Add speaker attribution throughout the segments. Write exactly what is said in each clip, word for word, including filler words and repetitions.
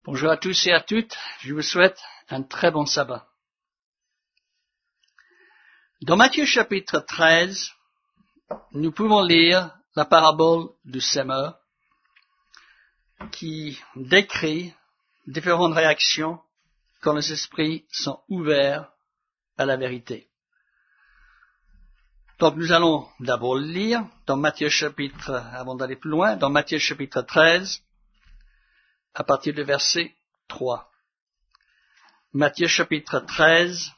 Speaker 1: Bonjour à tous et à toutes, je vous souhaite un très bon sabbat. Dans Matthieu chapitre treize, nous pouvons lire la parabole du semeur qui décrit différentes réactions quand les esprits sont ouverts à la vérité. Donc nous allons d'abord lire dans Matthieu chapitre, avant d'aller plus loin, dans Matthieu chapitre treize, à partir du verset trois. Matthieu chapitre treize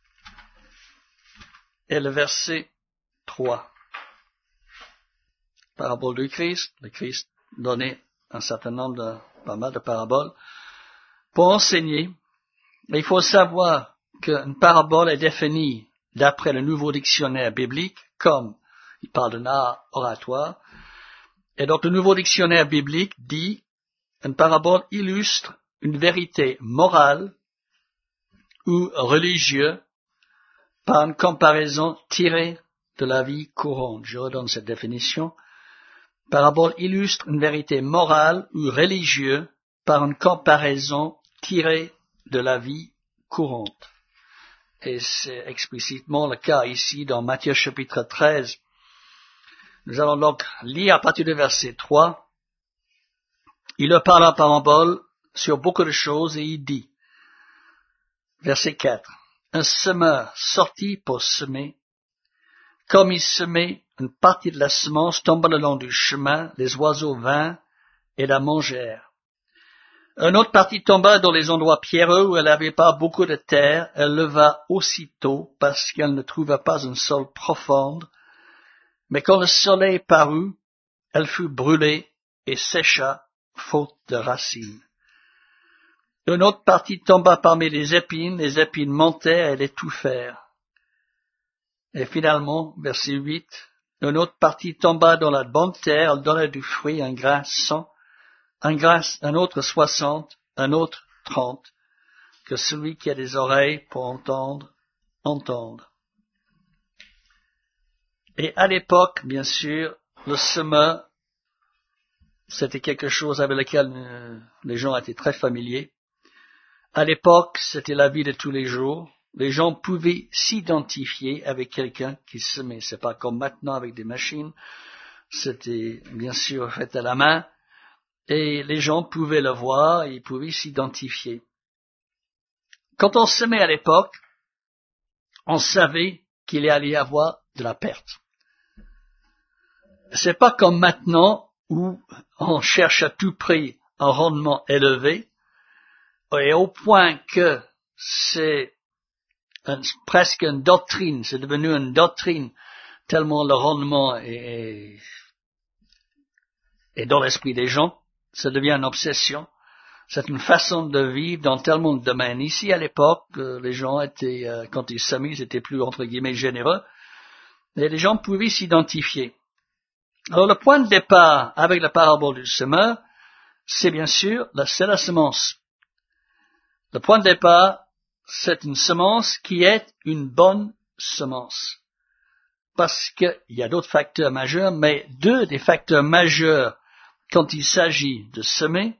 Speaker 1: et le verset trois. Parabole du Christ. Le Christ donnait un certain nombre de, pas mal de paraboles pour enseigner. Mais il faut savoir qu'une parabole est définie d'après le nouveau dictionnaire biblique comme, il parle d'un art oratoire, et donc le nouveau dictionnaire biblique dit une parabole illustre une vérité morale ou religieuse par une comparaison tirée de la vie courante. Je redonne cette définition. Parabole illustre une vérité morale ou religieuse par une comparaison tirée de la vie courante. Et c'est explicitement le cas ici dans Matthieu chapitre treize. Nous allons donc lire à partir du verset trois. Il leur parle en parabole sur beaucoup de choses et il dit, verset quatre, un semeur sortit pour semer. Comme il semait, une partie de la semence tomba le long du chemin, les oiseaux vinrent et la mangèrent. Une autre partie tomba dans les endroits pierreux où elle n'avait pas beaucoup de terre. Elle leva aussitôt parce qu'elle ne trouva pas un sol profond. Mais quand le soleil parut, elle fut brûlée et sécha, faute de racines. Une autre partie tomba parmi les épines, les épines montaient et l'étouffèrent. Et finalement, verset huit, une autre partie tomba dans la bonne terre, elle donna du fruit, un grain cent, un grain, un autre soixante, un autre trente, que celui qui a des oreilles pour entendre, entendre. Et à l'époque, bien sûr, le semeur, c'était quelque chose avec lequel euh, les gens étaient très familiers. À l'époque, c'était la vie de tous les jours. Les gens pouvaient s'identifier avec quelqu'un qui semait. C'est pas comme maintenant avec des machines. C'était bien sûr fait à la main. Et les gens pouvaient le voir et ils pouvaient s'identifier. Quand on semait à l'époque, on savait qu'il allait y avoir de la perte. C'est pas comme maintenant où on cherche à tout prix un rendement élevé. Et au point que c'est un, presque une doctrine, c'est devenu une doctrine, tellement le rendement est, est dans l'esprit des gens, ça devient une obsession. C'est une façon de vivre dans tellement de domaines. Ici, à l'époque, les gens étaient, quand ils semaient, ils étaient plus, entre guillemets, généreux, et les gens pouvaient s'identifier. Alors, le point de départ avec la parabole du semeur, c'est bien sûr, c'est la semence. Le point de départ, c'est une semence qui est une bonne semence. Parce qu'il y a d'autres facteurs majeurs, mais deux des facteurs majeurs quand il s'agit de semer,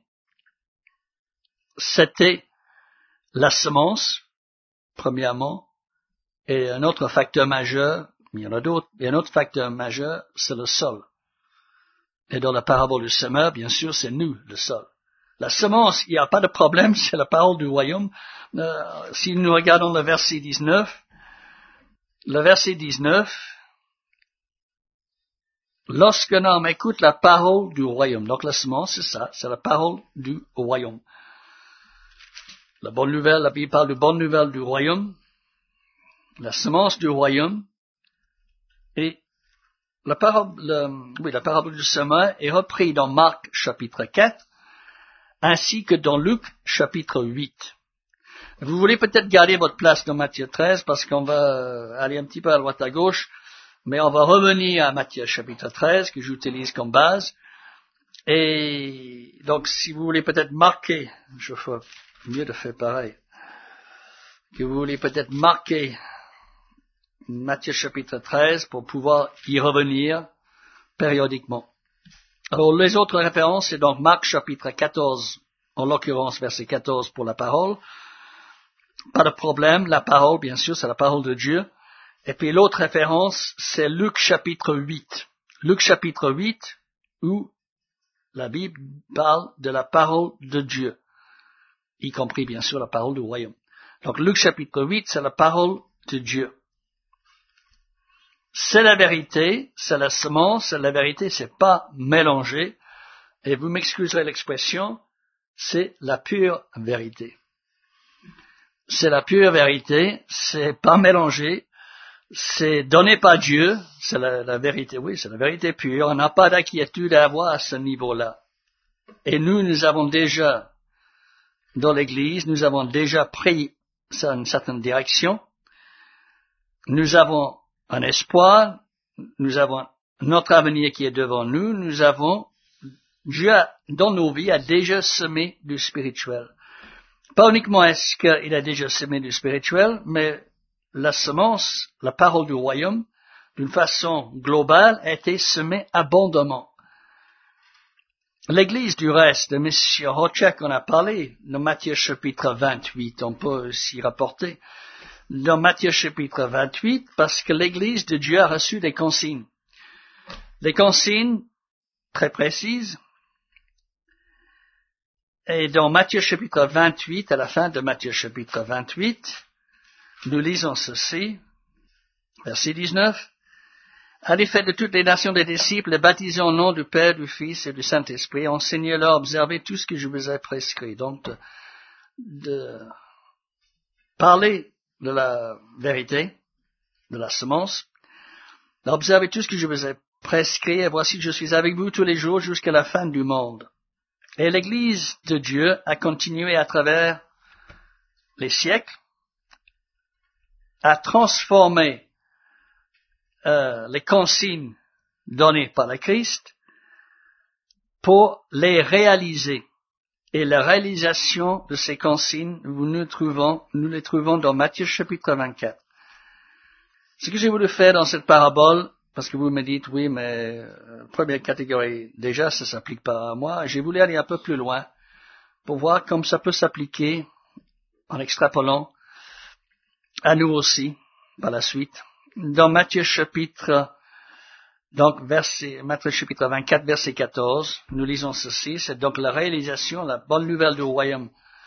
Speaker 1: c'était la semence, premièrement, et un autre facteur majeur, il y en a d'autres, et un autre facteur majeur, c'est le sol. Et dans la parabole du semeur, bien sûr, c'est nous, le sol. La semence, il n'y a pas de problème, c'est la parole du royaume. Euh, si nous regardons le verset dix-neuf, le verset dix-neuf, lorsqu'un homme écoute la parole du royaume, donc la semence, c'est ça, c'est la parole du royaume. La bonne nouvelle, la Bible parle de bonne nouvelle du royaume, la semence du royaume, et la parole, le, oui, la parole du semeur est reprise dans Marc chapitre quatre, ainsi que dans Luc chapitre huit. Vous voulez peut-être garder votre place dans Matthieu treize parce qu'on va aller un petit peu à droite à gauche, mais on va revenir à Matthieu chapitre treize que j'utilise comme base. Et donc si vous voulez peut-être marquer, je ferai mieux de faire pareil, que vous voulez peut-être marquer Matthieu chapitre treize pour pouvoir y revenir périodiquement. Alors, les autres références, c'est donc Marc chapitre quatorze en l'occurrence verset quatorze pour la parole. Pas de problème, la parole, bien sûr, c'est la parole de Dieu. Et puis l'autre référence, c'est Luc chapitre huit. Luc chapitre huit, où la Bible parle de la parole de Dieu, y compris bien sûr la parole du royaume. Donc Luc chapitre huit, c'est la parole de Dieu. C'est la vérité, c'est la semence, c'est la vérité, c'est pas mélangé. Et vous m'excuserez l'expression, c'est la pure vérité. C'est la pure vérité, c'est pas mélangé, c'est donné par Dieu, c'est la, la vérité, oui, c'est la vérité pure. On n'a pas d'inquiétude à avoir à ce niveau-là. Et nous, nous avons déjà, dans l'Église, nous avons déjà pris une certaine direction. Nous avons un espoir, nous avons notre avenir qui est devant nous, nous avons, Dieu dans nos vies a déjà semé du spirituel. Pas uniquement est-ce qu'il a déjà semé du spirituel, mais la semence, la parole du royaume, d'une façon globale, a été semée abondamment. L'Église du reste, de M. Hochek en a parlé, dans Matthieu chapitre vingt-huit, on peut s'y rapporter, dans Matthieu chapitre vingt-huit, parce que l'Église de Dieu a reçu des consignes. Des consignes très précises. Et dans Matthieu chapitre vingt-huit, à la fin de Matthieu chapitre vingt-huit, nous lisons ceci, verset dix-neuf. Allez faire de toutes les nations des disciples, les baptisez au nom du Père, du Fils et du Saint-Esprit, enseignez-leur à observer tout ce que je vous ai prescrit. Donc, de, de parler de la vérité, de la semence, d'observer tout ce que je vous ai prescrit, et voici que je suis avec vous tous les jours jusqu'à la fin du monde. Et l'Église de Dieu a continué à travers les siècles à transformer euh, les consignes données par le Christ pour les réaliser. Et la réalisation de ces consignes, nous, nous, trouvons, nous les trouvons dans Matthieu chapitre vingt-quatre. Ce que j'ai voulu faire dans cette parabole, parce que vous me dites, oui, mais euh, première catégorie, déjà, ça s'applique pas à moi. J'ai voulu aller un peu plus loin pour voir comment ça peut s'appliquer en extrapolant à nous aussi, par la suite. Dans Matthieu chapitre, donc verset, Matthieu chapitre vingt-quatre, verset quatorze, nous lisons ceci, c'est donc la réalisation, la bonne nouvelle du royaume,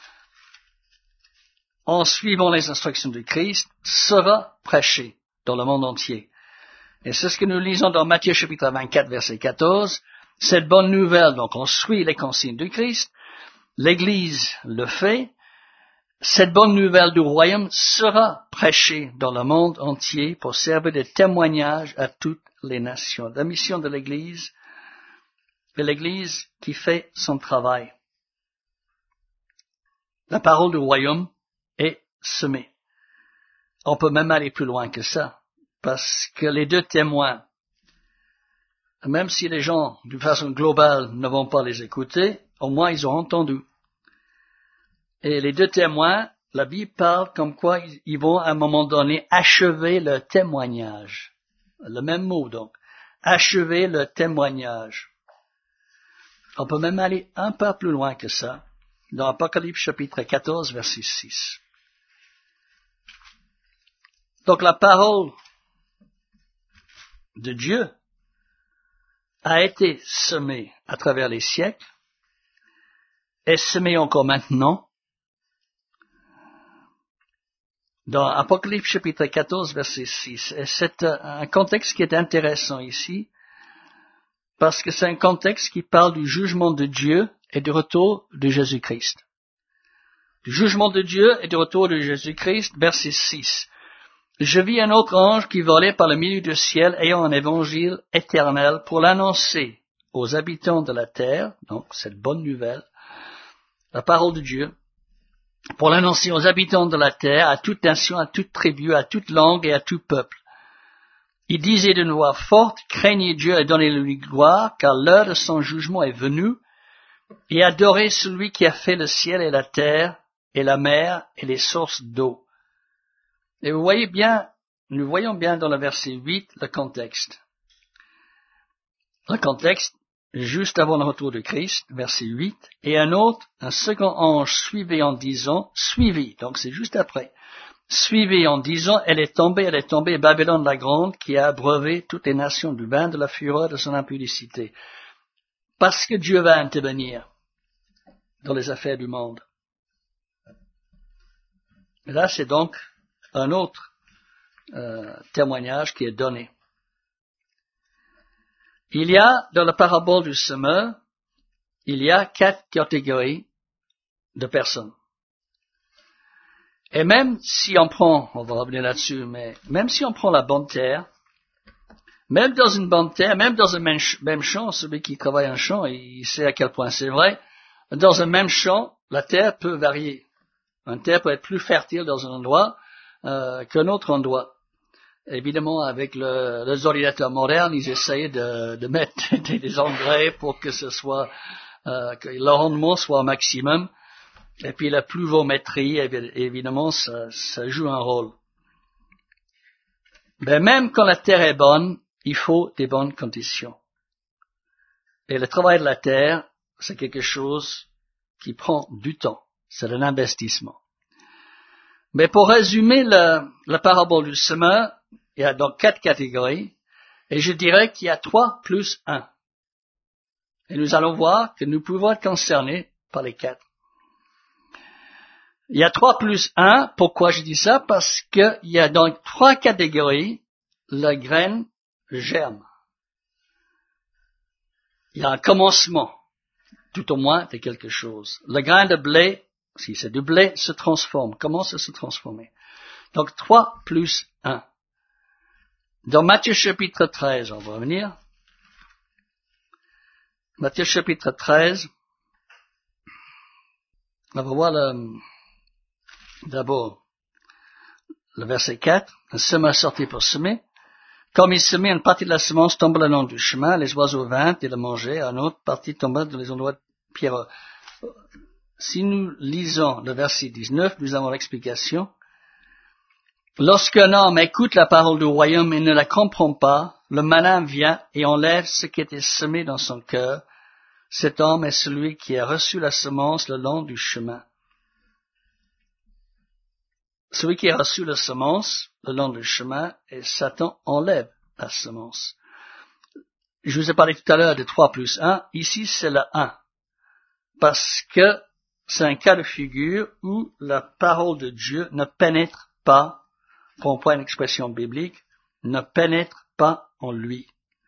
Speaker 1: en suivant les instructions du Christ, sera prêchée dans le monde entier. Et c'est ce que nous lisons dans Matthieu chapitre vingt-quatre, verset quatorze. Cette bonne nouvelle, donc on suit les consignes du Christ, l'Église le fait, cette bonne nouvelle du royaume sera prêchée dans le monde entier pour servir de témoignage à toutes les nations. La mission de l'Église, de l'Église qui fait son travail. La parole du royaume est semée. On peut même aller plus loin que ça. Parce que les deux témoins, même si les gens, d'une façon globale, ne vont pas les écouter, au moins ils ont entendu. Et les deux témoins, la Bible parle comme quoi ils vont à un moment donné achever le témoignage. Le même mot donc. Achever le témoignage. On peut même aller un peu plus loin que ça. Dans Apocalypse chapitre quatorze, verset six. Donc la parole de Dieu a été semée à travers les siècles, est semée encore maintenant. Dans Apocalypse chapitre quatorze, verset six. Et c'est un contexte qui est intéressant ici, parce que c'est un contexte qui parle du jugement de Dieu et du retour de Jésus-Christ. Du jugement de Dieu et du retour de Jésus-Christ, verset six. Je vis un autre ange qui volait par le milieu du ciel ayant un évangile éternel pour l'annoncer aux habitants de la terre, donc cette bonne nouvelle, la parole de Dieu, pour l'annoncer aux habitants de la terre, à toute nation, à toute tribu, à toute langue et à tout peuple. Il disait d'une voix forte, craignez Dieu et donnez-lui gloire, car l'heure de son jugement est venue, et adorez celui qui a fait le ciel et la terre, et la mer et les sources d'eau. Et vous voyez bien, nous voyons bien dans le verset huit le contexte. Le contexte juste avant le retour de Christ, verset huit, et un autre, un second ange suivait en disant, suivi, donc c'est juste après, suivi en disant, elle est tombée, elle est tombée, Babylone la grande, qui a abreuvé toutes les nations du vin de la fureur de son impudicité. Parce que Dieu va intervenir dans les affaires du monde. Et là, c'est donc un autre euh, témoignage qui est donné. Il y a, dans la parabole du semeur, il y a quatre catégories de personnes. Et même si on prend, on va revenir là-dessus, mais même si on prend la bonne terre, même dans une bonne terre, même dans un même, même champ, celui qui travaille un champ, il sait à quel point c'est vrai, dans un même champ, la terre peut varier. Une terre peut être plus fertile dans un endroit euh, qu'un autre endroit. Évidemment, avec le, les ordinateurs modernes, ils essayent de, de mettre des, des engrais pour que ce soit, euh, que le rendement soit au maximum. Et puis la pluviométrie, évidemment, ça, ça joue un rôle. Mais même quand la terre est bonne, il faut des bonnes conditions. Et le travail de la terre, c'est quelque chose qui prend du temps. C'est un investissement. Mais pour résumer le, la parabole du semeur, il y a donc quatre catégories, et je dirais qu'il y a trois plus un. Et nous allons voir que nous pouvons être concernés par les quatre. Il y a trois plus un. Pourquoi je dis ça? Parce qu'il y a donc trois catégories, la graine germe. Il y a un commencement, tout au moins, de quelque chose. Le grain de blé, si c'est du blé, se transforme, commence à se transformer. Donc trois plus un. Dans Matthieu chapitre treize, on va revenir. Matthieu chapitre treize, on va voir le, d'abord le verset quatre. Le semeur sortit pour semer. Comme il semait, une partie de la semence tomba le long du chemin, les oiseaux vinrent et le mangeaient, une autre partie tomba dans les endroits pierreux. Si nous lisons le verset dix-neuf, nous avons l'explication. Lorsqu'un homme écoute la parole du royaume et ne la comprend pas, le malin vient et enlève ce qui était semé dans son cœur. Cet homme est celui qui a reçu la semence le long du chemin. Celui qui a reçu la semence le long du chemin, et Satan enlève la semence. Je vous ai parlé tout à l'heure de trois plus un. Ici, c'est le un. Parce que c'est un cas de figure où la parole de Dieu ne pénètre pas, pour employer une expression biblique, ne pénètre pas en lui.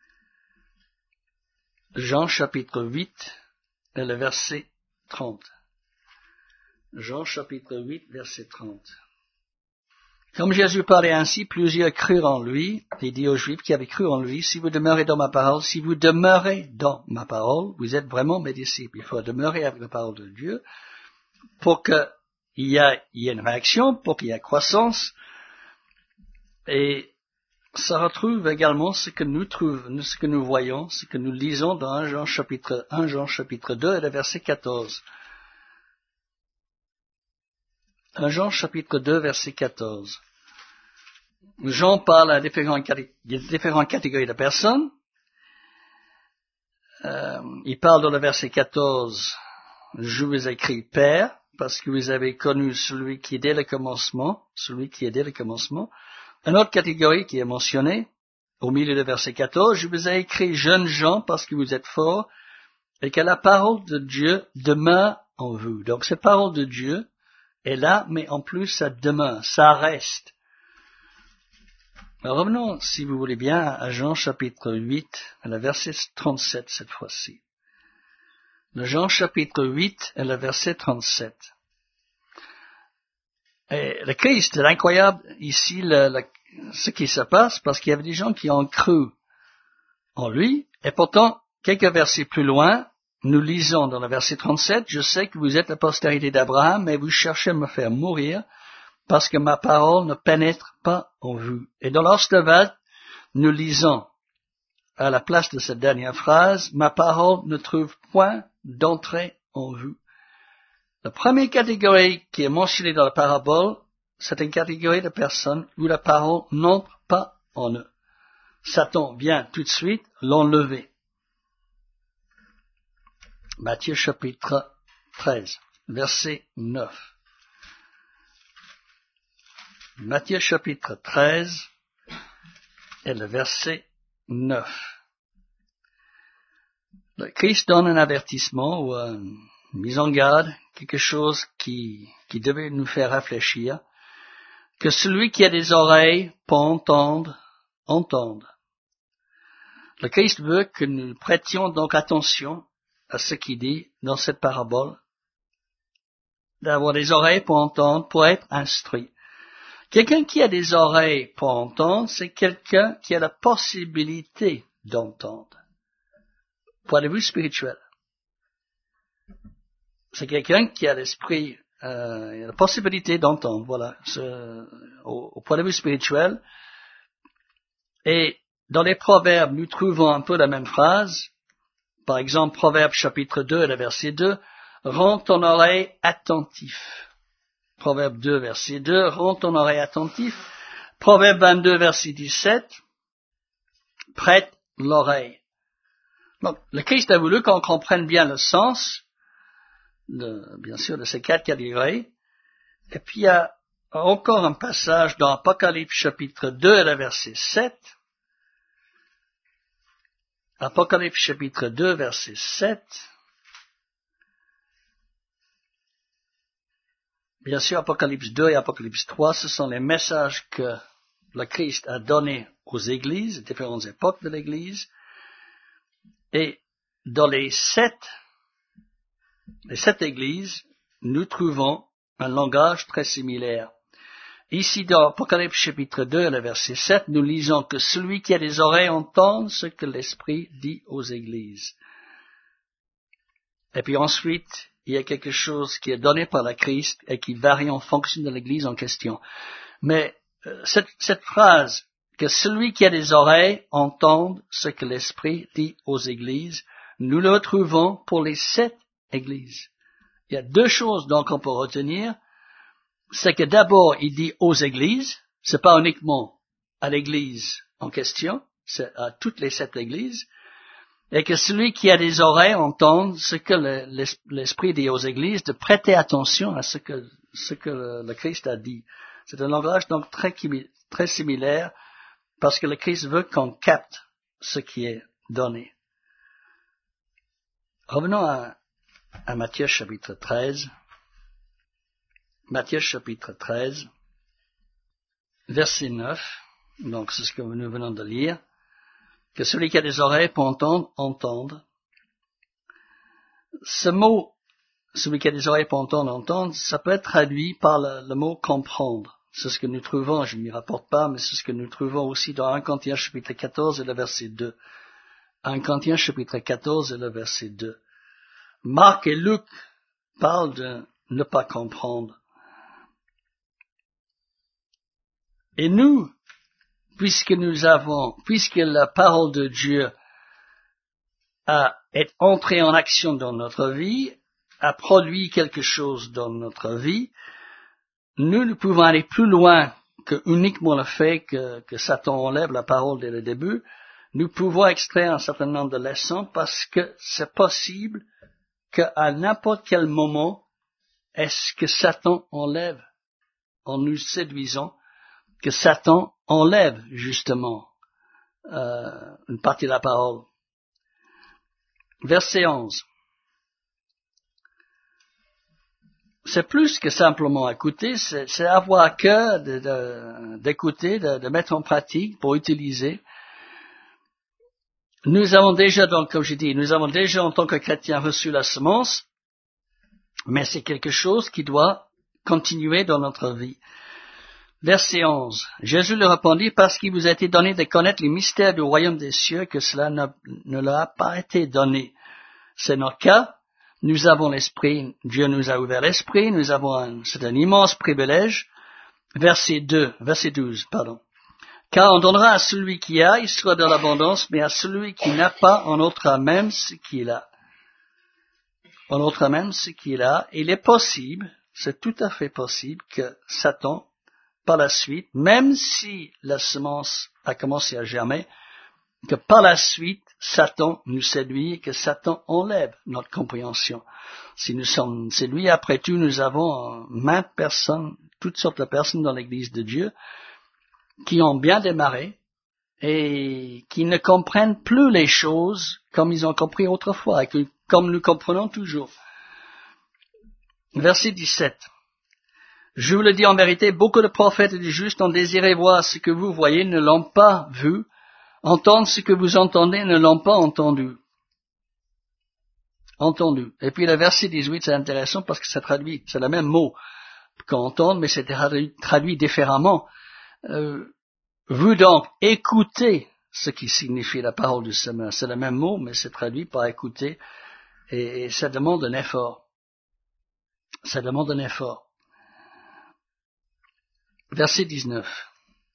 Speaker 1: Jean chapitre huit, et le verset trente. Jean chapitre huit, verset trente. Comme Jésus parlait ainsi, plusieurs crurent en lui, et dit aux Juifs qui avaient cru en lui, si vous demeurez dans ma parole, si vous demeurez dans ma parole, vous êtes vraiment mes disciples. Il faut demeurer avec la parole de Dieu pour qu'il y ait, y ait une réaction, pour qu'il y ait croissance. Et ça retrouve également ce que nous trouvons, ce que nous voyons, ce que nous lisons dans un Jean chapitre un, Jean chapitre deux et le verset quatorze. un Jean chapitre deux, verset quatorze. Jean parle à différentes, différentes catégories de personnes. Euh, il parle dans le verset quatorze, je vous écris Père, parce que vous avez connu celui qui est dès le commencement, celui qui est dès le commencement. Une autre catégorie qui est mentionnée, au milieu du verset quatorze, je vous ai écrit jeunes gens parce que vous êtes forts et que la parole de Dieu demeure en vous. Donc cette parole de Dieu est là, mais en plus ça demeure, ça reste. Alors, revenons, si vous voulez bien, à Jean chapitre huit, à la verset trente-sept cette fois-ci. Le Jean chapitre huit et le verset trente-sept. Et le Christ, c'est incroyable ici le, le, ce qui se passe, parce qu'il y avait des gens qui ont cru en lui, et pourtant, quelques versets plus loin, nous lisons dans le verset trente-sept, je sais que vous êtes la postérité d'Abraham, mais vous cherchez à me faire mourir, parce que ma parole ne pénètre pas en vous. Et dans l'Orstevad, nous lisons, à la place de cette dernière phrase, ma parole ne trouve point d'entrée en vous. La première catégorie qui est mentionnée dans la parabole, c'est une catégorie de personnes où la parole n'entre pas en eux. Satan vient tout de suite l'enlever. Matthieu chapitre treize, verset neuf. Matthieu chapitre treize et le verset neuf. Le Christ donne un avertissement ou une mise en garde, quelque chose qui, qui devait nous faire réfléchir, que celui qui a des oreilles pour entendre, entende. Le Christ veut que nous prêtions donc attention à ce qu'il dit dans cette parabole, d'avoir des oreilles pour entendre, pour être instruit. Quelqu'un qui a des oreilles pour entendre, c'est quelqu'un qui a la possibilité d'entendre. Point de vue spirituel. C'est quelqu'un qui a l'esprit, euh, la possibilité d'entendre, voilà, ce, au, au point de vue spirituel. Et dans les proverbes, nous trouvons un peu la même phrase. Par exemple, Proverbe chapitre deux, le verset deux, rends ton oreille attentif. Proverbe deux, verset deux, rends ton oreille attentif. Proverbe vingt-deux, verset dix-sept, prête l'oreille. Donc, le Christ a voulu qu'on comprenne bien le sens, de, bien sûr, de ces quatre catégories. Et puis, il y a encore un passage dans Apocalypse chapitre deux, le verset sept. Apocalypse chapitre deux, verset sept. Bien sûr, Apocalypse deux et Apocalypse trois, ce sont les messages que le Christ a donnés aux églises, différentes époques de l'église. Et dans les sept, les sept églises, nous trouvons un langage très similaire. Ici, dans Apocalypse chapitre deux, le verset sept, nous lisons que celui qui a des oreilles entende ce que l'Esprit dit aux églises. Et puis ensuite, il y a quelque chose qui est donné par le Christ et qui varie en fonction de l'église en question. Mais euh, cette, cette phrase, que celui qui a des oreilles entende ce que l'Esprit dit aux églises, nous le retrouvons pour les sept églises. Il y a deux choses donc qu'on peut retenir. C'est que d'abord, il dit aux églises, c'est pas uniquement à l'église en question, c'est à toutes les sept églises, et que celui qui a des oreilles entende ce que le, l'Esprit dit aux églises, de prêter attention à ce que, ce que le, le Christ a dit. C'est un langage donc très, très similaire, parce que le Christ veut qu'on capte ce qui est donné. Revenons à, à Matthieu chapitre treize. Matthieu chapitre treize, verset neuf, donc c'est ce que nous venons de lire, que celui qui a des oreilles pour entendre, entende. Ce mot, celui qui a des oreilles pour entendre, entende, ça peut être traduit par le, le mot comprendre. C'est ce que nous trouvons, je ne m'y rapporte pas, mais c'est ce que nous trouvons aussi dans un Corinthiens chapitre quatorze et le verset deux. un Corinthiens chapitre quatorze et le verset deux. Marc et Luc parlent de ne pas comprendre. Et nous, puisque nous avons, puisque la parole de Dieu a est entrée en action dans notre vie, a produit quelque chose dans notre vie, nous ne pouvons aller plus loin que uniquement le fait que, que Satan enlève la parole dès le début. Nous pouvons extraire un certain nombre de leçons parce que c'est possible qu'à n'importe quel moment, est-ce que Satan enlève, en nous séduisant, que Satan enlève justement euh, une partie de la parole. Verset onze. C'est plus que simplement écouter, c'est, c'est avoir à cœur de, de, d'écouter, de, de mettre en pratique pour utiliser. Nous avons déjà, donc, comme j'ai dit, nous avons déjà en tant que chrétiens reçu la semence, mais c'est quelque chose qui doit continuer dans notre vie. Verset onze. Jésus leur répondit, parce qu'il vous a été donné de connaître les mystères du royaume des cieux, que cela ne, ne leur a pas été donné. C'est notre cas. Nous avons l'esprit. Dieu nous a ouvert l'esprit. Nous avons un, c'est un immense privilège. Verset deux, verset douze, pardon. Car on donnera à celui qui a, il sera dans l'abondance, mais à celui qui n'a pas, on ôtera même ce qu'il a. On ôtera même ce qu'il a. Il est possible, c'est tout à fait possible que Satan, par la suite, même si la semence a commencé à germer, que par la suite, Satan nous séduit et que Satan enlève notre compréhension. Si nous sommes séduits, après tout, nous avons maintes personnes, toutes sortes de personnes dans l'Église de Dieu, qui ont bien démarré et qui ne comprennent plus les choses comme ils ont compris autrefois et que, comme nous comprenons toujours. Verset dix-sept. Je vous le dis en vérité, beaucoup de prophètes et de justes ont désiré voir ce que vous voyez, ne l'ont pas vu, entendre ce que vous entendez, ne l'ont pas entendu. Entendu. Et puis le verset dix-huit, c'est intéressant parce que ça traduit, c'est le même mot qu'entendre, mais c'est traduit, traduit différemment. Euh, vous donc, écoutez ce qui signifie la parole du Seigneur. C'est le même mot, mais c'est traduit par écouter, et, et ça demande un effort. Ça demande un effort. Verset dix-neuf.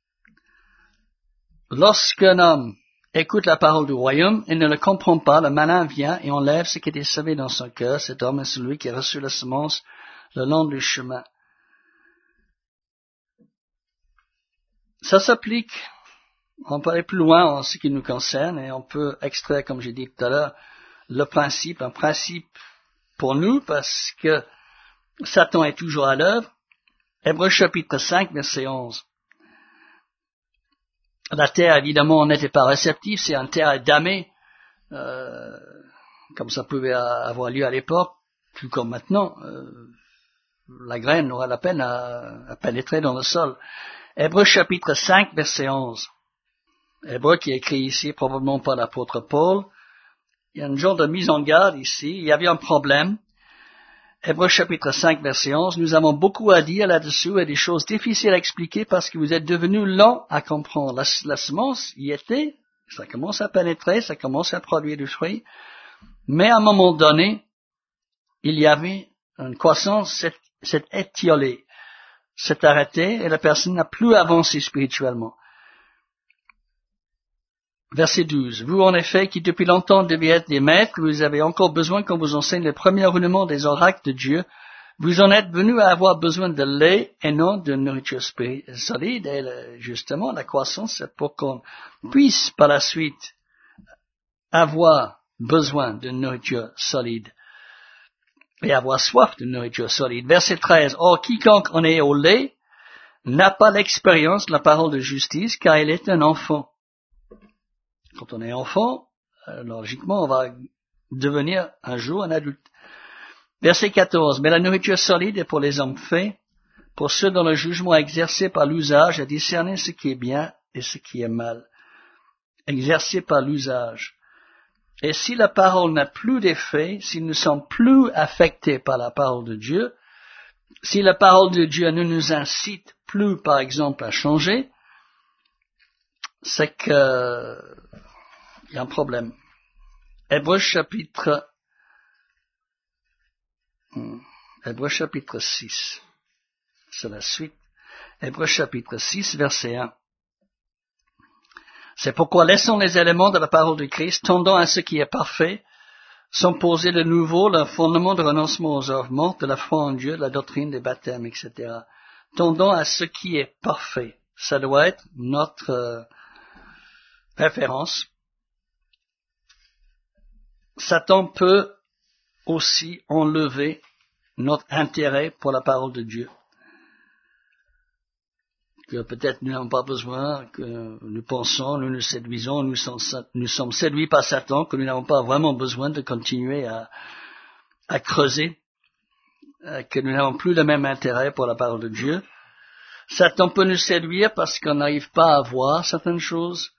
Speaker 1: Lorsqu'un homme écoute la parole du royaume et ne le comprend pas, le malin vient et enlève ce qui était semé dans son cœur. Cet homme est celui qui a reçu la semence le long du chemin. Ça s'applique, on peut aller plus loin en ce qui nous concerne et on peut extraire, comme j'ai dit tout à l'heure, le principe, un principe pour nous parce que Satan est toujours à l'œuvre. Hébreux chapitre cinq, verset onze. La terre, évidemment, n'était pas réceptive, c'est une terre damnée, euh, comme ça pouvait avoir lieu à l'époque, tout comme maintenant. Euh, la graine aura la peine à, à pénétrer dans le sol. Hébreux chapitre cinq, verset onze. Hébreux qui est écrit ici, probablement par l'apôtre Paul. Il y a une genre de mise en garde ici. Il y avait un problème. Hébreux chapitre cinq, verset onze. Nous avons beaucoup à dire là-dessous et des choses difficiles à expliquer parce que vous êtes devenus lents à comprendre. La, la semence y était, ça commence à pénétrer, ça commence à produire du fruit. Mais à un moment donné, il y avait une croissance, cette, cette étiolée. S'est arrêté et la personne n'a plus avancé spirituellement. Verset douze. Vous, en effet, qui depuis longtemps deviez être des maîtres, vous avez encore besoin qu'on vous enseigne les premiers rudiments des oracles de Dieu. Vous en êtes venus à avoir besoin de lait et non de nourriture solide. Et justement, la croissance, c'est pour qu'on puisse par la suite avoir besoin de nourriture solide. Et avoir soif de nourriture solide. Verset treize. Or, quiconque en est au lait n'a pas l'expérience de la parole de justice, car il est un enfant. Quand on est enfant, logiquement, on va devenir un jour un adulte. Verset quatorze. Mais la nourriture solide est pour les hommes faits, pour ceux dont le jugement est exercé par l'usage, à discerner ce qui est bien et ce qui est mal. Exercé par l'usage. Et si la parole n'a plus d'effet, si nous ne sommes plus affectés par la parole de Dieu, si la parole de Dieu ne nous incite plus, par exemple, à changer, c'est que il y a un problème. Hébreux chapitre, Hébreux chapitre six, c'est la suite. Hébreux chapitre six, verset un. C'est pourquoi laissons les éléments de la parole de Christ, tendant à ce qui est parfait, sont posés de nouveau le fondement de renoncement aux œuvres mortes, de la foi en Dieu, de la doctrine des baptêmes, et cetera. Tendant à ce qui est parfait. Ça doit être notre euh, référence. Satan peut aussi enlever notre intérêt pour la parole de Dieu. Que peut-être nous n'avons pas besoin, que nous pensons, nous nous séduisons, nous sommes, nous sommes séduits par Satan, que nous n'avons pas vraiment besoin de continuer à, à creuser, que nous n'avons plus le même intérêt pour la parole de Dieu. Satan peut nous séduire parce qu'on n'arrive pas à voir certaines choses.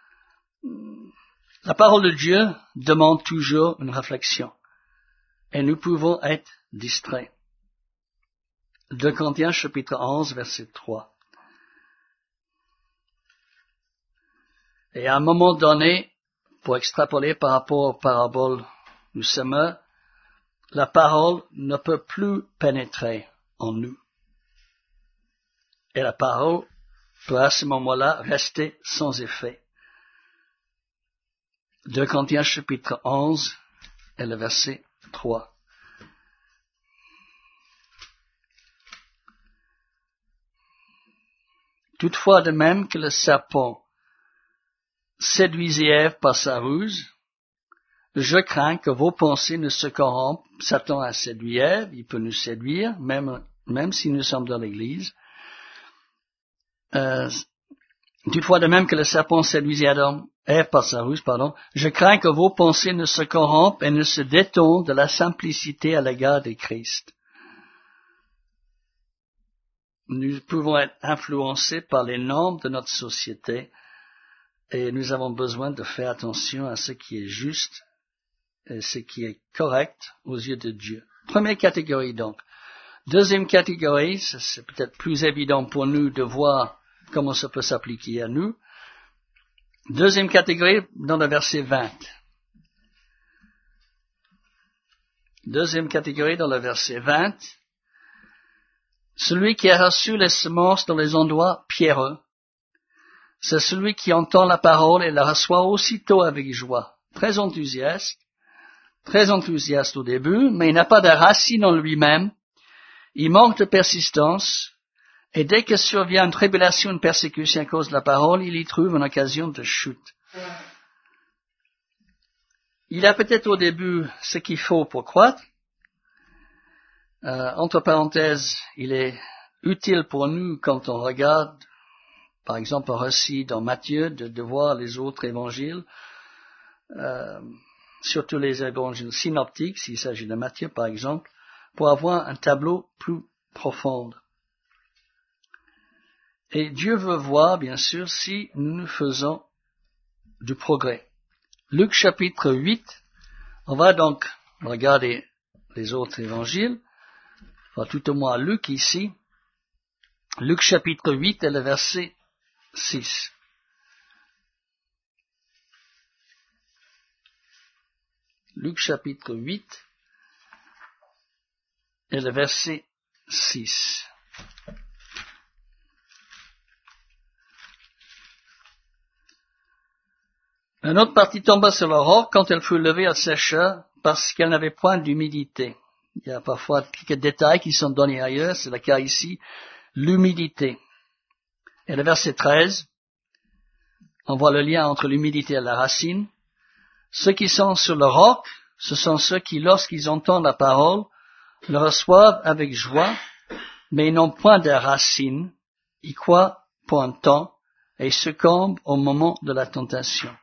Speaker 1: La parole de Dieu demande toujours une réflexion. Et nous pouvons être distraits. deux Corinthiens chapitre onze, verset trois. Et à un moment donné, pour extrapoler par rapport aux paraboles du semeur, la parole ne peut plus pénétrer en nous. Et la parole peut à ce moment-là rester sans effet. deux Corinthiens chapitre onze et le verset trois. Toutefois, de même que le serpent séduisait Ève par sa ruse, je crains que vos pensées ne se corrompent. Satan a séduit Ève, il peut nous séduire, même, même si nous sommes dans l'Église. Euh, toutefois, de même que le serpent séduisait Adam, Ève par sa ruse, pardon, je crains que vos pensées ne se corrompent et ne se détournent de la simplicité à l'égard de Christ. Nous pouvons être influencés par les normes de notre société et nous avons besoin de faire attention à ce qui est juste et ce qui est correct aux yeux de Dieu. Première catégorie donc. Deuxième catégorie, c'est peut-être plus évident pour nous de voir comment ça peut s'appliquer à nous. Deuxième catégorie dans le verset vingt. Deuxième catégorie dans le verset vingt. Celui qui a reçu les semences dans les endroits pierreux, c'est celui qui entend la parole et la reçoit aussitôt avec joie. Très enthousiaste, très enthousiaste au début, mais il n'a pas de racine en lui-même. Il manque de persistance, et dès que survient une tribulation, une persécution à cause de la parole, il y trouve une occasion de chute. Il a peut-être au début ce qu'il faut pour croître. Euh, entre parenthèses, il est utile pour nous quand on regarde, par exemple, un récit dans Matthieu, de, de voir les autres évangiles, euh, surtout les évangiles synoptiques, s'il s'agit de Matthieu, par exemple, pour avoir un tableau plus profond. Et Dieu veut voir, bien sûr, si nous nous faisons du progrès. Luc chapitre huit, on va donc regarder les autres évangiles, enfin tout au moins Luc ici. Luc chapitre huit et le verset six. Luc chapitre huit et le verset six. Une autre partie tomba sur le roc, quand elle fut levée, elle sécha parce qu'elle n'avait point d'humidité. Il y a parfois quelques détails qui sont donnés ailleurs, c'est le cas ici, l'humidité. Et le verset treize, on voit le lien entre l'humidité et la racine. Ceux qui sont sur le roc, ce sont ceux qui, lorsqu'ils entendent la parole, le reçoivent avec joie, mais ils n'ont point de racine, ils croient pour un temps et succombent au moment de la tentation.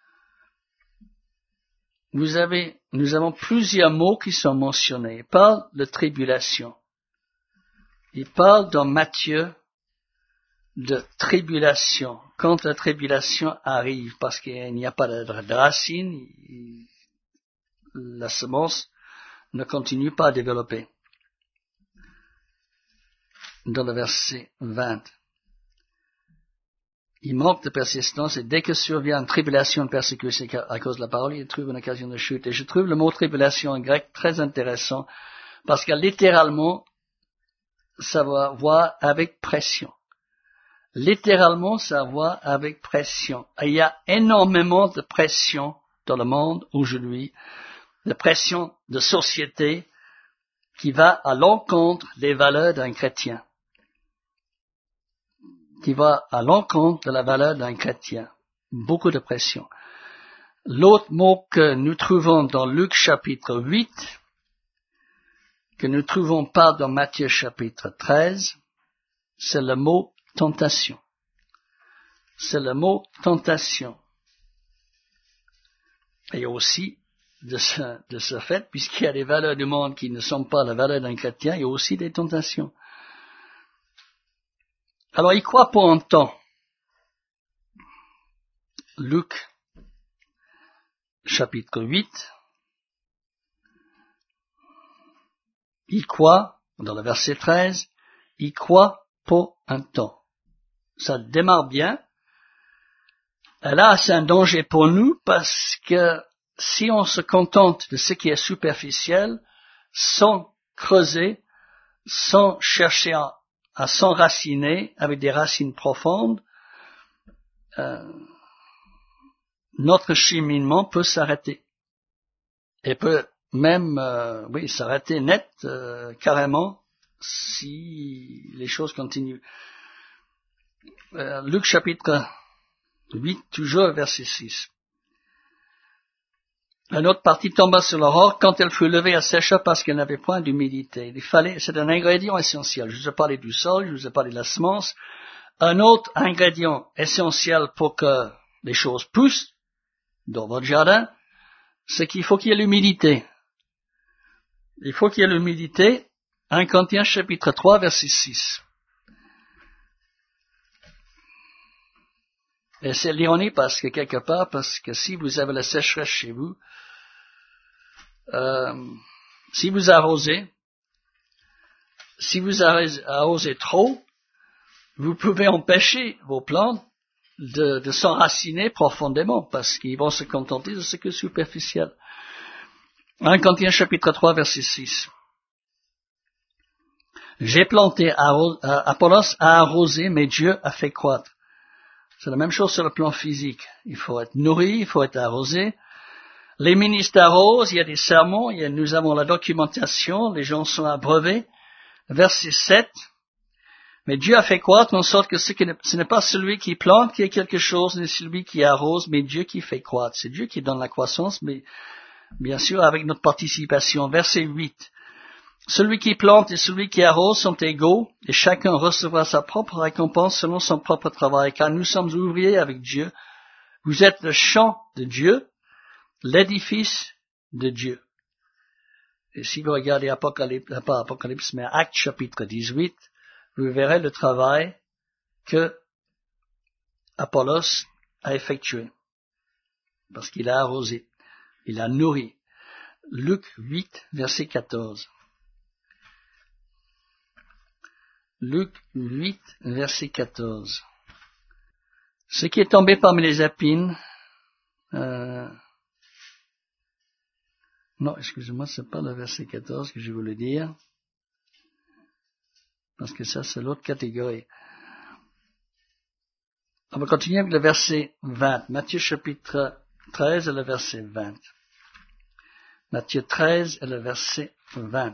Speaker 1: Vous avez, nous avons plusieurs mots qui sont mentionnés. Il parle de tribulation. Il parle dans Matthieu de tribulation. Quand la tribulation arrive, parce qu'il n'y a pas de, de racine, la semence ne continue pas à développer. Dans le verset vingt. Il manque de persistance et dès que survient une tribulation, une persécution à cause de la parole, il trouve une occasion de chute. Et je trouve le mot tribulation en grec très intéressant parce que littéralement, ça va voir avec pression. Littéralement, ça va voir avec pression. Et il y a énormément de pression dans le monde aujourd'hui, de pression de société qui va à l'encontre des valeurs d'un chrétien. qui va à l'encontre de la valeur d'un chrétien. Beaucoup de pression. L'autre mot que nous trouvons dans Luc chapitre huit, que nous trouvons pas dans Matthieu chapitre treize, c'est le mot tentation. C'est le mot tentation. Et aussi, de ce, de ce fait, puisqu'il y a des valeurs du monde qui ne sont pas la valeur d'un chrétien, il y a aussi des tentations. Alors, il croit pour un temps. Luc, chapitre huit. Il croit, dans le verset treize, il croit pour un temps. Ça démarre bien. Et là, c'est un danger pour nous parce que si on se contente de ce qui est superficiel, sans creuser, sans chercher à à s'enraciner avec des racines profondes, euh, notre cheminement peut s'arrêter. Et peut même, euh, oui, s'arrêter net, euh, carrément, si les choses continuent. Euh, Luc chapitre huit, toujours verset six. Une autre partie tomba sur l'aurore. Quand elle fut levée, elle sécha parce qu'elle n'avait point d'humidité. Il fallait, c'est un ingrédient essentiel. Je vous ai parlé du sol, je vous ai parlé de la semence. Un autre ingrédient essentiel pour que les choses poussent dans votre jardin, c'est qu'il faut qu'il y ait l'humidité. Il faut qu'il y ait l'humidité. premier Corinthiens chapitre trois, verset six. Et c'est l'ironie parce que quelque part, parce que si vous avez la sécheresse chez vous, euh, si vous arrosez, si vous arrosez trop, vous pouvez empêcher vos plantes de, de s'enraciner profondément parce qu'ils vont se contenter de ce qui est superficiel. premier Corinthiens chapitre trois, verset six. J'ai planté, Apollos a arrosé, mais Dieu a fait croître. C'est la même chose sur le plan physique. Il faut être nourri, il faut être arrosé. Les ministres arrosent, il y a des sermons, il y a, nous avons la documentation, les gens sont abreuvés. Verset sept. Mais Dieu a fait croître en sorte que ce, qui ne, ce n'est pas celui qui plante qui est quelque chose, ni celui qui arrose, mais Dieu qui fait croître. C'est Dieu qui donne la croissance, mais bien sûr avec notre participation. Verset huit. Celui qui plante et celui qui arrose sont égaux, et chacun recevra sa propre récompense selon son propre travail, car nous sommes ouvriers avec Dieu. Vous êtes le champ de Dieu, l'édifice de Dieu. Et si vous regardez Apocalypse, pas Apocalypse, mais Actes chapitre dix-huit, vous verrez le travail que Apollos a effectué. Parce qu'il a arrosé, il a nourri. Luc huit, verset quatorze. Luc huit, verset quatorze. Ce qui est tombé parmi les épines, euh, non, excusez-moi, c'est pas le verset quatorze que je voulais dire, parce que ça, c'est l'autre catégorie. On va continuer avec le verset vingt. Matthieu chapitre treize et le verset vingt. Matthieu treize et le verset vingt.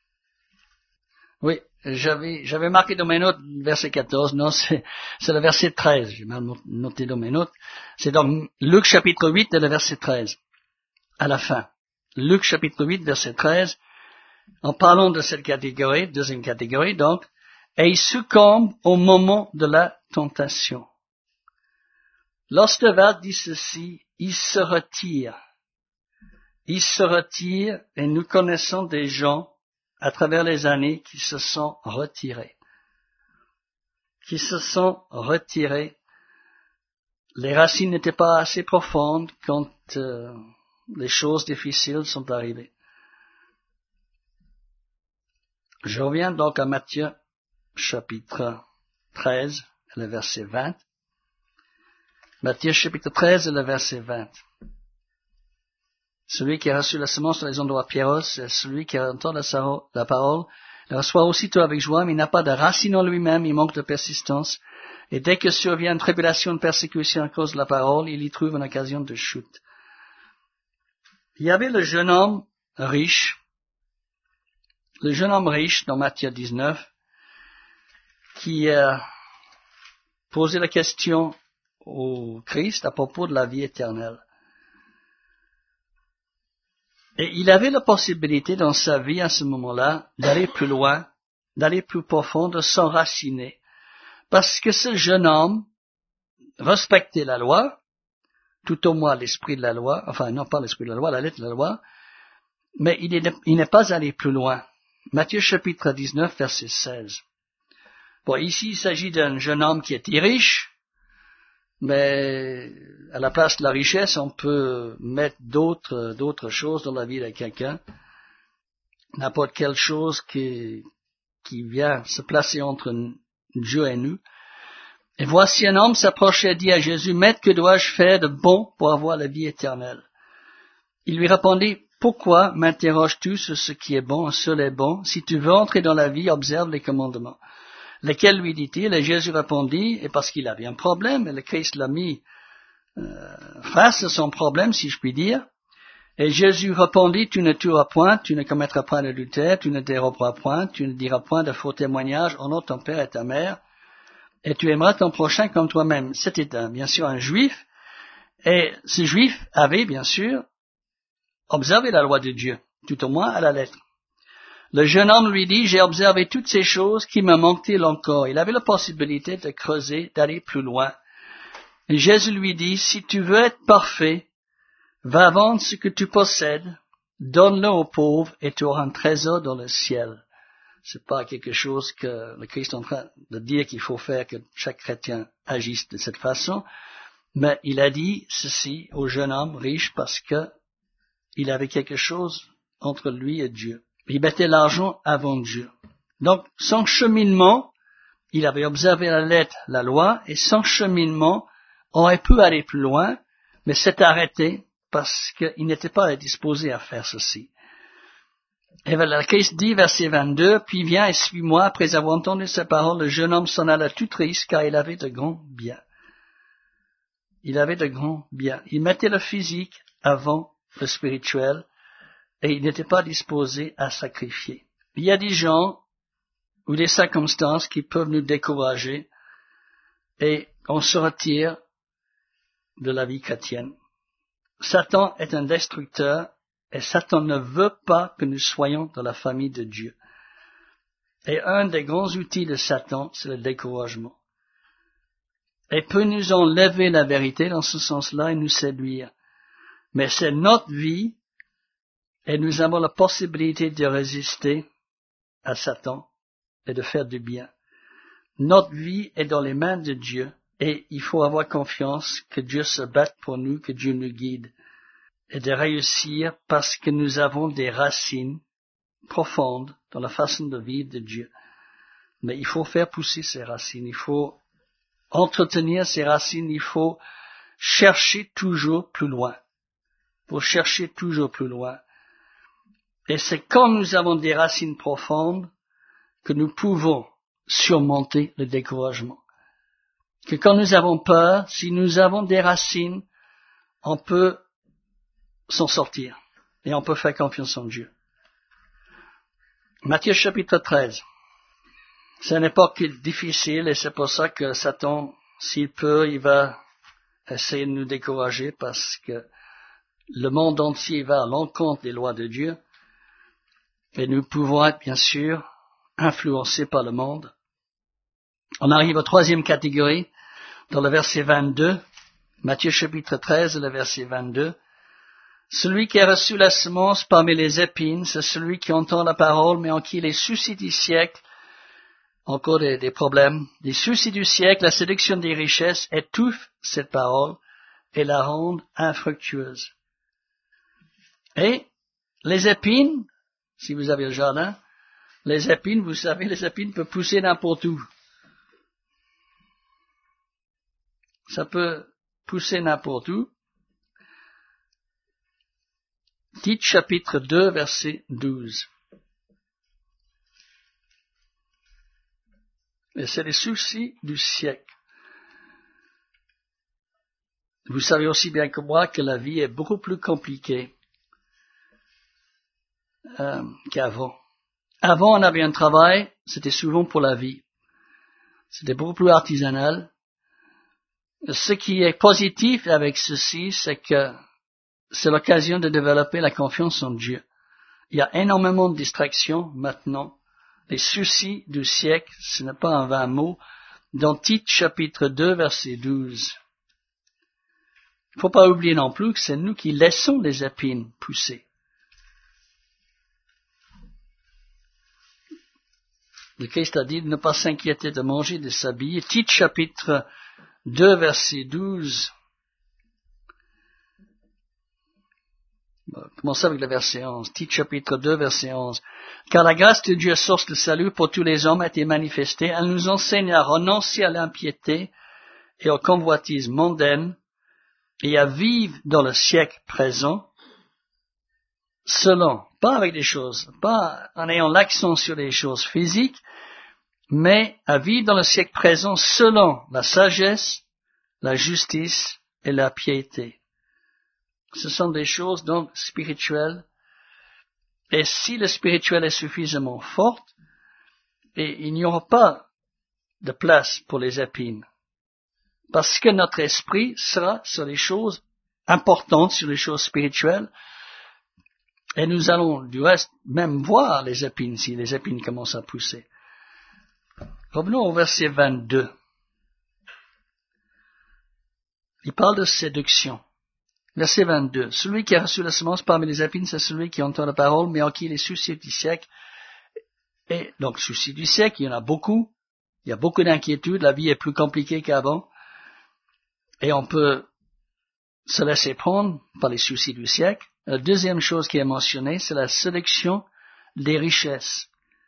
Speaker 1: Oui, j'avais, j'avais marqué dans mes notes verset quatorze, non, c'est, c'est le verset treize, j'ai mal noté dans mes notes. C'est donc Luc chapitre huit et le verset treize, à la fin. Luc chapitre huit, verset treize, en parlant de cette catégorie, deuxième catégorie donc, et il succombe au moment de la tentation. Losteval dit ceci, il se retire. Il se retire et nous connaissons des gens à travers les années qui se sont retirés. Qui se sont retirés. Les racines n'étaient pas assez profondes quand euh, les choses difficiles sont arrivées. Je reviens donc à Matthieu chapitre treize, le verset vingt. Matthieu chapitre treize, le verset vingt. Celui qui a reçu la semence dans les endroits pierreux, c'est celui qui entend la, la parole, la reçoit aussitôt avec joie, mais il n'a pas de racine en lui-même, il manque de persistance. Et dès que survient une tribulation, une persécution à cause de la parole, il y trouve une occasion de chute. Il y avait le jeune homme riche, le jeune homme riche dans Matthieu dix-neuf, qui a posé la question au Christ à propos de la vie éternelle. Et il avait la possibilité dans sa vie à ce moment-là d'aller plus loin, d'aller plus profond, de s'enraciner. Parce que ce jeune homme respectait la loi, tout au moins l'esprit de la loi, enfin non pas l'esprit de la loi, la lettre de la loi, mais il n'est, il n'est pas allé plus loin. Matthieu chapitre dix-neuf, verset seize. Bon, ici il s'agit d'un jeune homme qui était riche, mais à la place de la richesse, on peut mettre d'autres, d'autres choses dans la vie de quelqu'un. N'importe quelle chose qui, qui vient se placer entre Dieu et nous. Et voici un homme s'approchait et dit à Jésus, Maître, que dois-je faire de bon pour avoir la vie éternelle? Il lui répondit, pourquoi m'interroges-tu sur ce qui est bon, seul est bon? Si tu veux entrer dans la vie, observe les commandements. Lesquels lui dit-il? Et Jésus répondit, et parce qu'il avait un problème, et le Christ l'a mis euh, face à son problème, si je puis dire. Et Jésus répondit, tu ne tueras point, tu ne commettras point d'adultère, tu ne déroberas point, tu ne diras point de faux témoignages au nom de ton père et ta mère, et tu aimeras ton prochain comme toi-même. C'était un, bien sûr un juif, et ce juif avait bien sûr observé la loi de Dieu, tout au moins à la lettre. Le jeune homme lui dit, j'ai observé toutes ces choses qui me manquent-ils encore. Il avait la possibilité de creuser, d'aller plus loin. Et Jésus lui dit, si tu veux être parfait, va vendre ce que tu possèdes, donne-le aux pauvres et tu auras un trésor dans le ciel. C'est pas quelque chose que le Christ est en train de dire qu'il faut faire, que chaque chrétien agisse de cette façon. Mais il a dit ceci au jeune homme riche parce que il avait quelque chose entre lui et Dieu. Il mettait l'argent avant Dieu. Donc, son cheminement, il avait observé la lettre, la loi, et son cheminement aurait pu aller plus loin, mais s'est arrêté parce qu'il n'était pas disposé à faire ceci. Et le Christ dit, verset vingt-deux, puis viens et suis-moi. Après avoir entendu ces paroles, le jeune homme s'en alla tout triste, car il avait de grands biens. Il avait de grands biens. Il mettait le physique avant le spirituel, et il n'était pas disposé à sacrifier. Il y a des gens ou des circonstances qui peuvent nous décourager et on se retire de la vie chrétienne. Satan est un destructeur et Satan ne veut pas que nous soyons dans la famille de Dieu. Et un des grands outils de Satan, c'est le découragement. Et peut nous enlever la vérité dans ce sens-là et nous séduire. Mais c'est notre vie et nous avons la possibilité de résister à Satan et de faire du bien. Notre vie est dans les mains de Dieu et il faut avoir confiance que Dieu se batte pour nous, que Dieu nous guide et de réussir parce que nous avons des racines profondes dans la façon de vivre de Dieu. Mais il faut faire pousser ces racines, il faut entretenir ces racines, il faut chercher toujours plus loin. Il faut chercher toujours plus loin. Et c'est quand nous avons des racines profondes que nous pouvons surmonter le découragement. Que quand nous avons peur, si nous avons des racines, on peut s'en sortir et on peut faire confiance en Dieu. Matthieu chapitre treize. C'est une époque difficile et c'est pour ça que Satan, s'il peut, il va essayer de nous décourager parce que le monde entier va à l'encontre des lois de Dieu. Et nous pouvons être, bien sûr, influencés par le monde. On arrive à la troisième catégorie, dans le verset vingt-deux, Matthieu chapitre treize, le verset vingt-deux. Celui qui a reçu la semence parmi les épines, c'est celui qui entend la parole, mais en qui les soucis du siècle, encore des, des problèmes, les soucis du siècle, la séduction des richesses, étouffent cette parole et la rendent infructueuse. Et les épines, si vous avez le jardin, les épines, vous savez, les épines peuvent pousser n'importe où. Ça peut pousser n'importe où. Tite chapitre deux, verset douze. Et c'est les soucis du siècle. Vous savez aussi bien que moi que la vie est beaucoup plus compliquée euh, qu'avant. Avant, on avait un travail, c'était souvent pour la vie. C'était beaucoup plus artisanal. Ce qui est positif avec ceci, c'est que c'est l'occasion de développer la confiance en Dieu. Il y a énormément de distractions maintenant. Les soucis du siècle, ce n'est pas un vain mot. Dans Tite chapitre deux, verset douze. Il ne faut pas oublier non plus que c'est nous qui laissons les épines pousser. Le Christ a dit de ne pas s'inquiéter de manger, de s'habiller. Tite chapitre deux, verset douze. Commençons avec le verset onze. Tite chapitre deux, verset onze. Car la grâce de Dieu, source de salut pour tous les hommes, a été manifestée. Elle nous enseigne à renoncer à l'impiété et aux convoitises mondaines et à vivre dans le siècle présent selon, pas avec des choses, pas en ayant l'accent sur les choses physiques, mais à vivre dans le siècle présent selon la sagesse, la justice et la piété. Ce sont des choses donc spirituelles. Et si le spirituel est suffisamment fort, et il n'y aura pas de place pour les épines. Parce que notre esprit sera sur les choses importantes, sur les choses spirituelles, Et nous allons du reste même voir les épines si les épines commencent à pousser. Revenons au verset vingt-deux. Il parle de séduction. Verset vingt-deux. Celui qui a reçu la semence parmi les épines, c'est celui qui entend la parole, mais en qui les soucis du siècle. Et donc, soucis du siècle, il y en a beaucoup. Il y a beaucoup d'inquiétudes. La vie est plus compliquée qu'avant. Et on peut se laisser prendre par les soucis du siècle. La deuxième chose qui est mentionnée, c'est la sélection des richesses.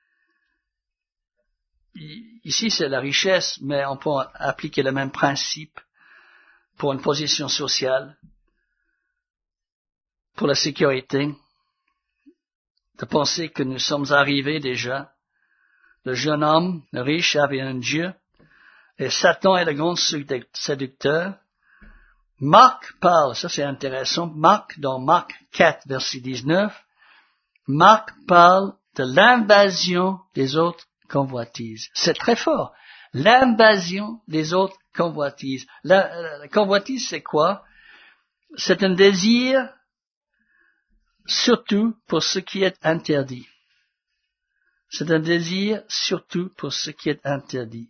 Speaker 1: Ici, c'est la richesse, mais on peut appliquer le même principe pour une position sociale, pour la sécurité, de penser que nous sommes arrivés déjà. Le jeune homme, le riche, avait un Dieu, et Satan est le grand séducteur. Marc parle, ça c'est intéressant, Marc, dans Marc quatre, verset dix-neuf, Marc parle de l'invasion des autres convoitises. C'est très fort. L'invasion des autres convoitises. La, la convoitise, c'est quoi? C'est un désir, surtout pour ce qui est interdit. C'est un désir, surtout pour ce qui est interdit.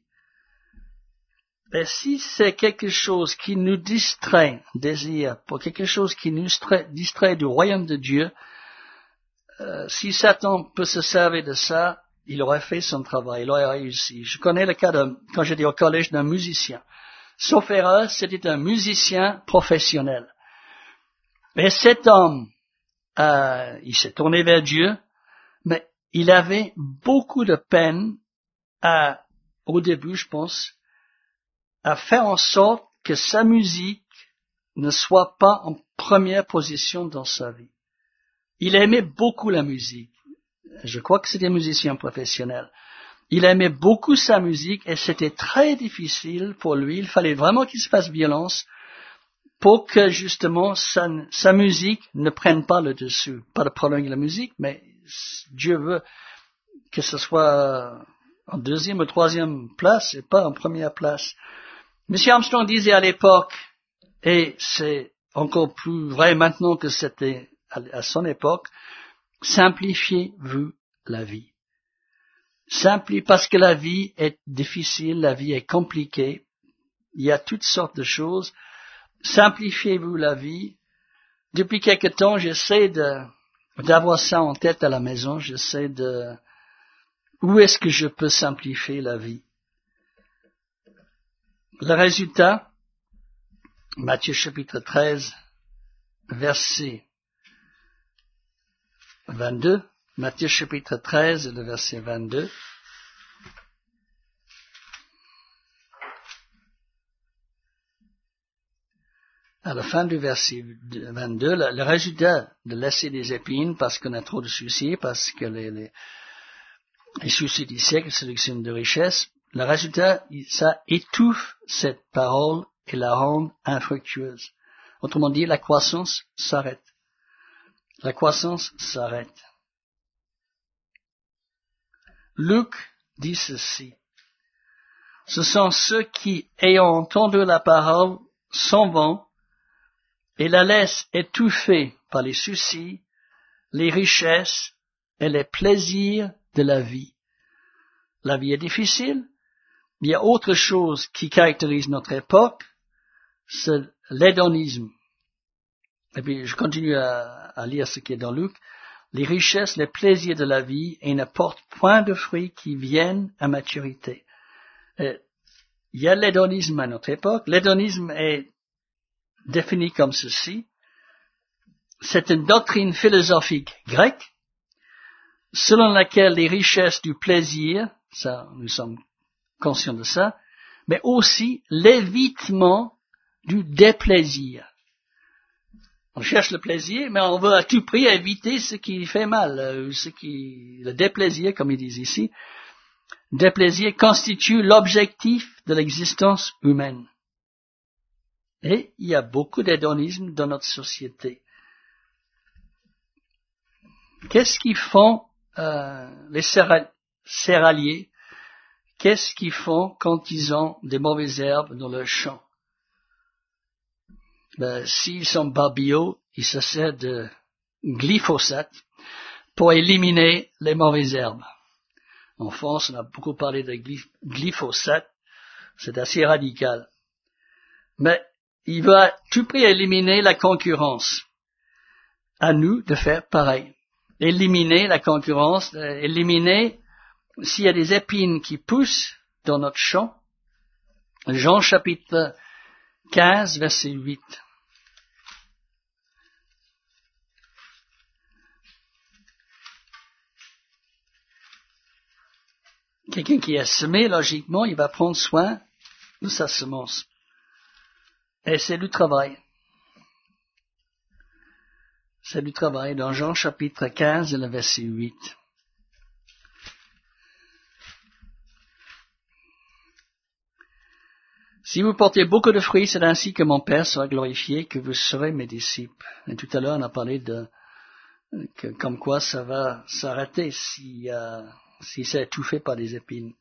Speaker 1: Et si c'est quelque chose qui nous distrait, désir, pour quelque chose qui nous distrait, distrait du royaume de Dieu, euh, si Satan peut se servir de ça, il aurait fait son travail, il aurait réussi. Je connais le cas de, quand j'étais au collège, d'un musicien. Sauf erreur, c'était un musicien professionnel. Et cet homme, euh, il s'est tourné vers Dieu, mais il avait beaucoup de peine à, au début, je pense, à faire en sorte que sa musique ne soit pas en première position dans sa vie. Il aimait beaucoup la musique. Je crois que c'était un musicien professionnel. Il aimait beaucoup sa musique et c'était très difficile pour lui. Il fallait vraiment qu'il se fasse violence pour que justement sa, sa musique ne prenne pas le dessus. Pas de problème avec la musique, mais Dieu veut que ce soit en deuxième ou troisième place et pas en première place. Monsieur Armstrong disait à l'époque, et c'est encore plus vrai maintenant que c'était à son époque, simplifiez-vous la vie. Simplifiez, parce que la vie est difficile, la vie est compliquée, il y a toutes sortes de choses. Simplifiez-vous la vie. Depuis quelque temps, j'essaie de, d'avoir ça en tête à la maison, j'essaie de, où est-ce que je peux simplifier la vie? Le résultat, Matthieu chapitre treize, verset vingt-deux, Matthieu chapitre treize, le verset vingt-deux. À la fin du verset vingt-deux, le, le résultat de laisser des épines parce qu'on a trop de soucis, parce que les, les, les soucis du siècle, sélection de richesse, le résultat, ça étouffe cette parole et la rend infructueuse. Autrement dit, la croissance s'arrête. La croissance s'arrête. Luc dit ceci. Ce sont ceux qui, ayant entendu la parole, s'en vont et la laissent étouffer par les soucis, les richesses et les plaisirs de la vie. La vie est difficile. Il y a autre chose qui caractérise notre époque, c'est l'hédonisme. Et puis, je continue à, à lire ce qui est dans Luc. Les richesses, les plaisirs de la vie, et ne portent point de fruits qui viennent à maturité. Et il y a l'hédonisme à notre époque. L'hédonisme est défini comme ceci. C'est une doctrine philosophique grecque, selon laquelle les richesses du plaisir, ça, nous sommes conscients de ça, mais aussi l'évitement du déplaisir. On cherche le plaisir, mais on veut à tout prix éviter ce qui fait mal, ce qui, le déplaisir, comme ils disent ici. Déplaisir constitue l'objectif de l'existence humaine. Et il y a beaucoup d'hédonisme dans notre société. Qu'est-ce qu'ils font euh, les céréaliers? Qu'est-ce qu'ils font quand ils ont des mauvaises herbes dans leur champ? Ben, s'ils sont pas bio, ils se servent de, glyphosate pour éliminer les mauvaises herbes. En France, on a beaucoup parlé de glyphosate, c'est assez radical. Mais il va à tout prix éliminer la concurrence. À nous de faire pareil. Éliminer la concurrence, éliminer s'il y a des épines qui poussent dans notre champ. Jean chapitre quinze, verset huit. Quelqu'un qui a semé, logiquement, il va prendre soin de sa semence. Et c'est du travail. C'est du travail dans Jean chapitre quinze, le verset huit. Si vous portez beaucoup de fruits, c'est ainsi que mon Père sera glorifié, que vous serez mes disciples. Et tout à l'heure, on a parlé de que, comme quoi ça va s'arrêter si, euh, si c'est étouffé par des épines.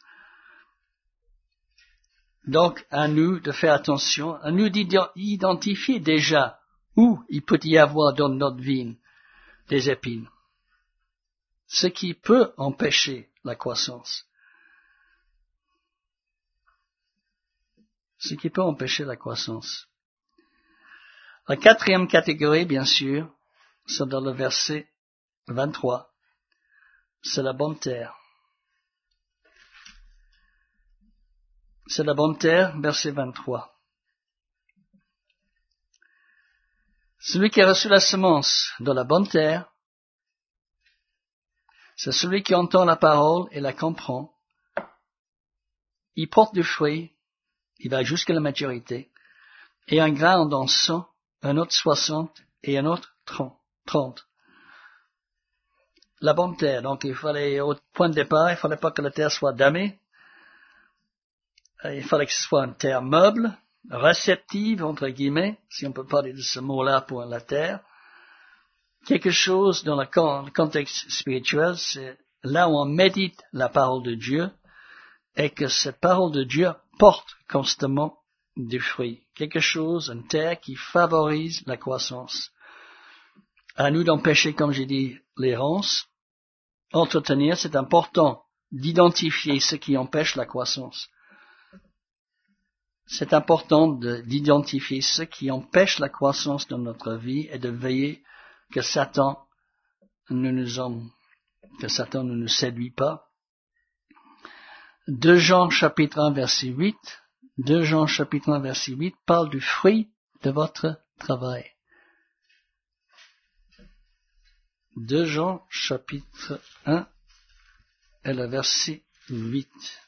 Speaker 1: Donc, à nous de faire attention, à nous d'identifier déjà où il peut y avoir dans notre vie des épines. Ce qui peut empêcher la croissance. Ce qui peut empêcher la croissance. La quatrième catégorie, bien sûr, c'est dans le verset vingt-trois. C'est la bonne terre. C'est la bonne terre, verset vingt-trois. Celui qui a reçu la semence dans la bonne terre, c'est celui qui entend la parole et la comprend. Il porte du fruit, il va jusqu'à la maturité, et un grain en donne cent, un autre soixante et un autre trente. La bonne terre, donc il fallait, au point de départ, il ne fallait pas que la terre soit damée, il fallait que ce soit une terre meuble, réceptive, entre guillemets, si on peut parler de ce mot-là pour la terre. Quelque chose dans le contexte spirituel, c'est là où on médite la parole de Dieu et que cette parole de Dieu porte constamment du fruit. Quelque chose, une terre qui favorise la croissance. À nous d'empêcher, comme j'ai dit, les ronces. Entretenir, c'est important d'identifier ce qui empêche la croissance. C'est important de, d'identifier ce qui empêche la croissance dans notre vie et de veiller que Satan ne nous en, que Satan ne nous séduit pas. deux Jean chapitre un verset huit, deux Jean chapitre un verset huit parle du fruit de votre travail. deux Jean chapitre un et le verset huit.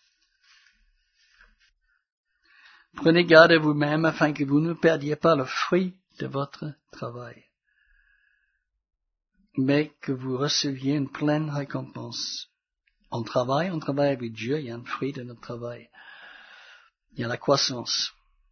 Speaker 1: Prenez garde à vous-même afin que vous ne perdiez pas le fruit de votre travail, mais que vous receviez une pleine récompense. On travaille, on travaille avec Dieu, il y a un fruit de notre travail. Il y a la croissance.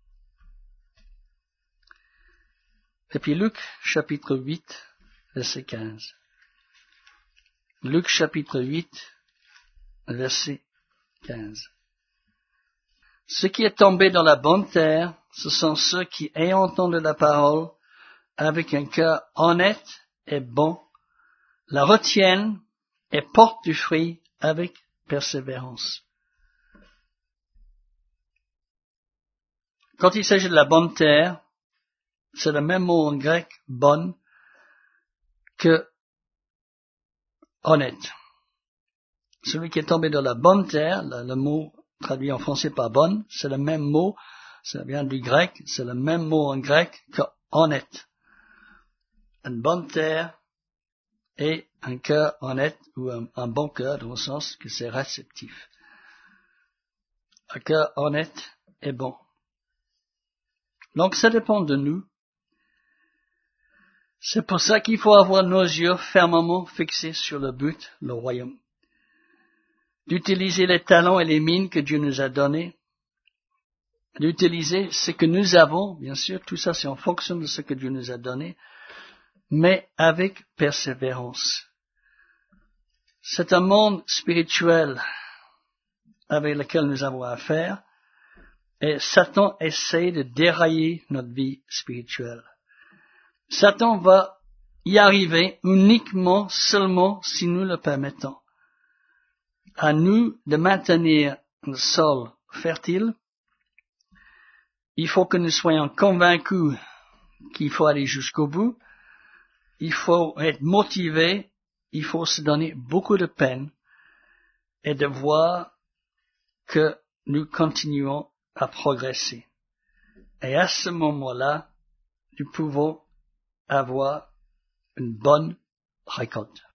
Speaker 1: Et puis Luc chapitre huit, verset quinze. Luc chapitre huit, verset quinze. Ce qui est tombé dans la bonne terre, ce sont ceux qui, ayant entendu la parole, avec un cœur honnête et bon, la retiennent et portent du fruit avec persévérance. Quand il s'agit de la bonne terre, c'est le même mot en grec, bonne, que honnête. Celui qui est tombé dans la bonne terre, le, le mot traduit en français par bonne, c'est le même mot, ça vient du grec, c'est le même mot en grec que honnête. Une bonne terre et un cœur honnête, ou un, un bon cœur, dans le sens que c'est réceptif. Un cœur honnête et bon. Donc ça dépend de nous. C'est pour ça qu'il faut avoir nos yeux fermement fixés sur le but, le royaume. D'utiliser les talents et les mines que Dieu nous a donnés, d'utiliser ce que nous avons, bien sûr, tout ça c'est en fonction de ce que Dieu nous a donné, mais avec persévérance. C'est un monde spirituel avec lequel nous avons affaire, et Satan essaie de dérailler notre vie spirituelle. Satan va y arriver uniquement, seulement si nous le permettons. À nous de maintenir le sol fertile. Il faut que nous soyons convaincus qu'il faut aller jusqu'au bout. Il faut être motivé. Il faut se donner beaucoup de peine et de voir que nous continuons à progresser. Et à ce moment-là, nous pouvons avoir une bonne récolte.